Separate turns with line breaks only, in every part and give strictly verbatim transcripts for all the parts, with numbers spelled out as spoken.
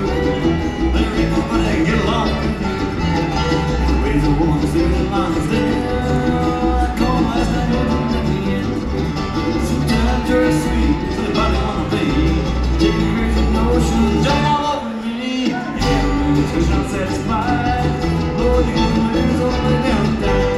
There ain't nobody that can get along with me. Raise a woman singing along the stairs. I call last night over again. Sometimes you're sweet, so the body wanna be. Take a crazy notion, jump all over me. Yeah, cause I'm satisfied. Lord, you can lose all the way down and down.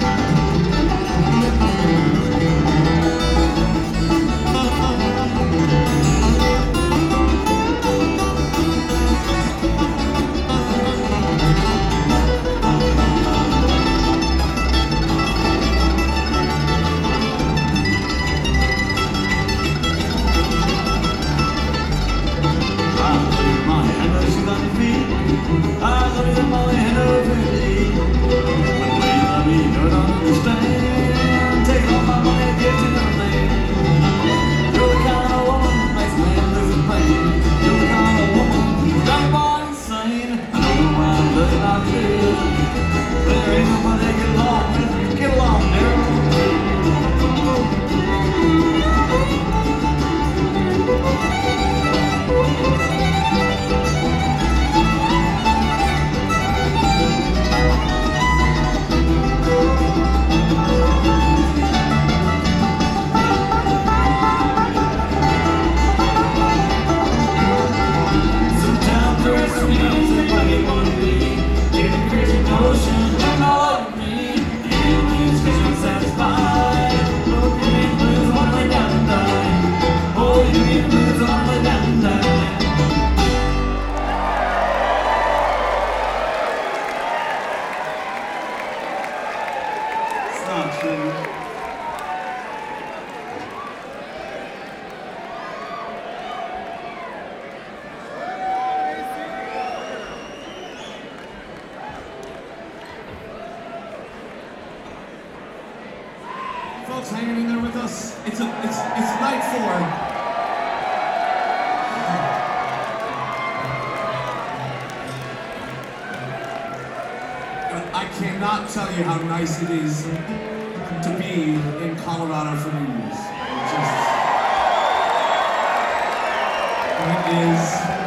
Folks hanging in there with us. It's a, it's it's night four. I cannot tell you how nice it is to be in Colorado for New Year's. It just, it is.